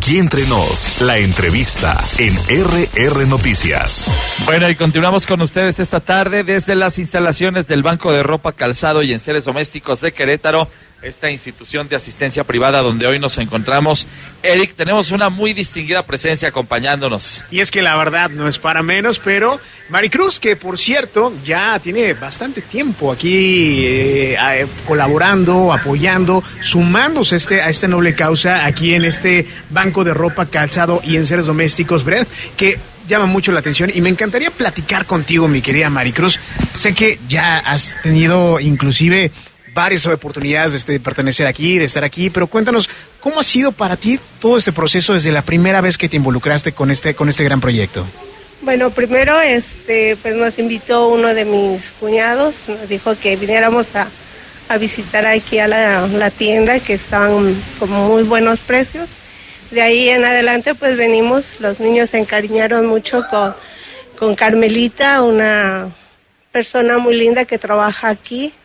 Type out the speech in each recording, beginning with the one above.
Aquí entre nos, la entrevista en RR Noticias. Bueno, y continuamos con ustedes esta tarde desde las instalaciones del Banco de Ropa, Calzado y Enseres Domésticos de Querétaro, esta institución de asistencia privada donde hoy nos encontramos. Eric, tenemos una muy distinguida presencia acompañándonos. Y es que la verdad no es para menos, pero Maricruz, que por cierto ya tiene bastante tiempo aquí colaborando, apoyando, sumándose a esta noble causa aquí en este Banco de Ropa, Calzado y Enseres Domésticos, Brett, que llama mucho la atención y me encantaría platicar contigo, mi querida Maricruz. Sé que ya has tenido inclusive varias oportunidades de pertenecer aquí, de estar aquí, pero cuéntanos, ¿cómo ha sido para ti todo este proceso desde la primera vez que te involucraste con este gran proyecto? Bueno, primero pues nos invitó uno de mis cuñados, nos dijo que viniéramos a visitar aquí a la tienda, que estaban con muy buenos precios. De ahí en adelante pues venimos, los niños se encariñaron mucho con Carmelita, una persona muy linda que trabaja aquí.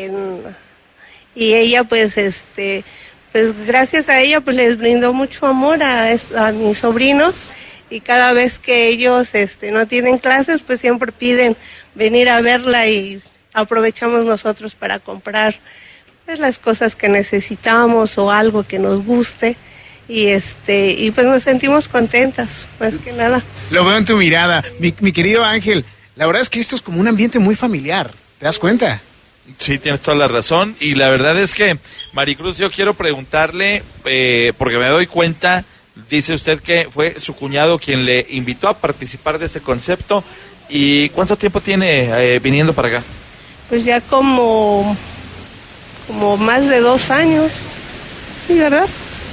Y ella pues gracias a ella pues les brindó mucho amor a mis sobrinos, y cada vez que ellos no tienen clases pues siempre piden venir a verla, y aprovechamos nosotros para comprar pues las cosas que necesitamos o algo que nos guste, y pues nos sentimos contentas, más que nada. Lo veo en tu mirada, mi querido Ángel. La verdad es que esto es como un ambiente muy familiar, ¿te das cuenta? Sí, tienes toda la razón, y la verdad es que, Maricruz, yo quiero preguntarle, porque me doy cuenta, dice usted que fue su cuñado quien le invitó a participar de este concepto, ¿y cuánto tiempo tiene viniendo para acá? Pues ya como más de 2 años, ¿sí, verdad?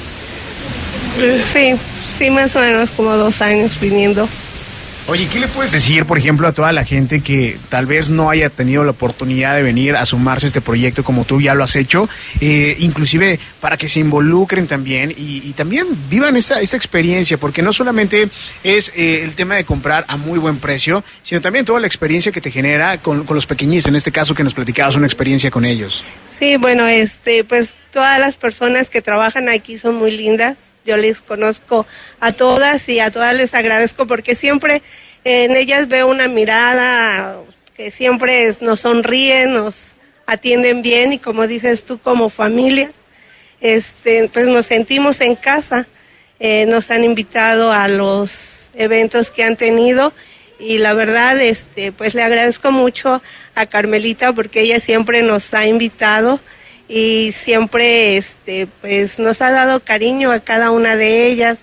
Sí, más o menos como 2 años viniendo. Oye, ¿qué le puedes decir, por ejemplo, a toda la gente que tal vez no haya tenido la oportunidad de venir a sumarse a este proyecto como tú ya lo has hecho, inclusive para que se involucren también y también vivan esta experiencia, porque no solamente es el tema de comprar a muy buen precio, sino también toda la experiencia que te genera con los pequeñitos, en este caso que nos platicabas una experiencia con ellos? Sí, bueno, pues todas las personas que trabajan aquí son muy lindas. Yo les conozco a todas y a todas les agradezco porque siempre en ellas veo una mirada que siempre nos sonríen, nos atienden bien, y como dices tú, como familia, pues nos sentimos en casa. Nos han invitado a los eventos que han tenido, y la verdad pues le agradezco mucho a Carmelita porque ella siempre nos ha invitado y siempre pues nos ha dado cariño a cada una de ellas.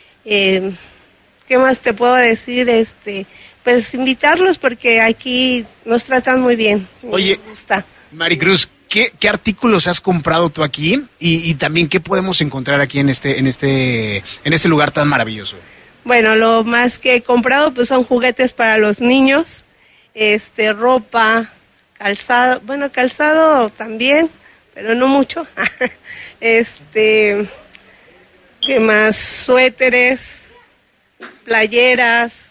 ¿Qué más te puedo decir? Pues invitarlos porque aquí nos tratan muy bien. Oye, me gusta. Maricruz, ¿qué artículos has comprado tú aquí? Y también qué podemos encontrar aquí en este lugar tan maravilloso. Bueno, lo más que he comprado pues son juguetes para los niños, ropa, calzado, bueno, calzado también, pero no mucho. ¿Qué más? Suéteres, playeras,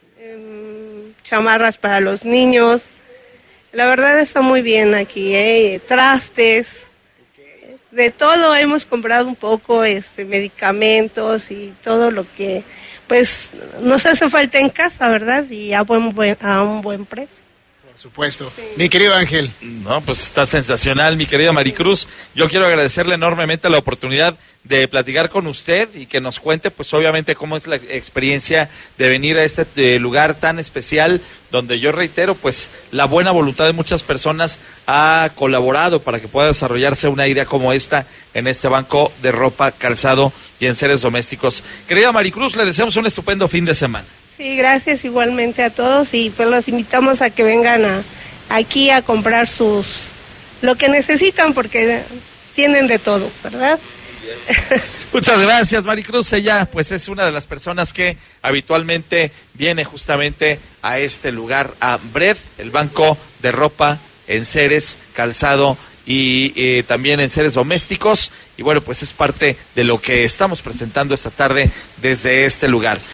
chamarras para los niños. La verdad está muy bien aquí, trastes, de todo hemos comprado un poco, medicamentos y todo lo que pues nos hace falta en casa, ¿verdad? Y a un buen precio. Por supuesto. Sí. Mi querido Ángel. No, pues está sensacional, mi querida Maricruz. Yo quiero agradecerle enormemente la oportunidad de platicar con usted y que nos cuente, pues obviamente, cómo es la experiencia de venir a este lugar tan especial, donde yo reitero, pues la buena voluntad de muchas personas ha colaborado para que pueda desarrollarse una idea como esta en este Banco de Ropa, Calzado y Enseres Domésticos. Querida Maricruz, le deseamos un estupendo fin de semana. Sí, gracias igualmente a todos, y pues los invitamos a que vengan aquí a comprar lo que necesitan, porque tienen de todo, ¿verdad? Muchas gracias, Maricruz. Ella pues es una de las personas que habitualmente viene justamente a este lugar, a Bred, el Banco de Ropa, Enseres, Calzado y también Enseres Domésticos. Y bueno, pues es parte de lo que estamos presentando esta tarde desde este lugar.